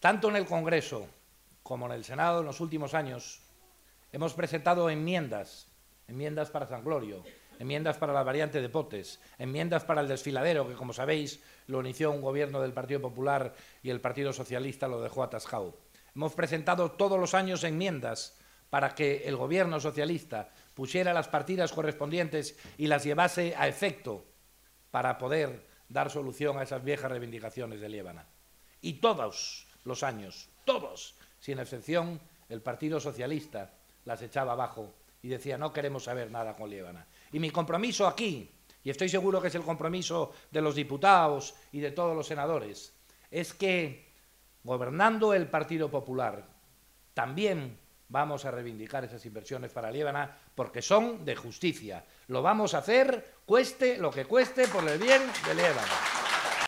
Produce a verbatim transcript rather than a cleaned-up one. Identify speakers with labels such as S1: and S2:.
S1: Tanto en el Congreso como en el Senado en los últimos años hemos presentado enmiendas, enmiendas para San Glorio, enmiendas para la variante de Potes, enmiendas para el desfiladero, que como sabéis lo inició un gobierno del Partido Popular y el Partido Socialista lo dejó atascado. Hemos presentado todos los años enmiendas para que el gobierno socialista pusiera las partidas correspondientes y las llevase a efecto para poder dar solución a esas viejas reivindicaciones de Liébana. Y todos los años, todos, sin excepción, el Partido Socialista las echaba abajo y decía no queremos saber nada con Liébana. Y mi compromiso aquí, y estoy seguro que es el compromiso de los diputados y de todos los senadores, es que gobernando el Partido Popular también vamos a reivindicar esas inversiones para Liébana porque son de justicia. Lo vamos a hacer, cueste lo que cueste, por el bien de Liébana.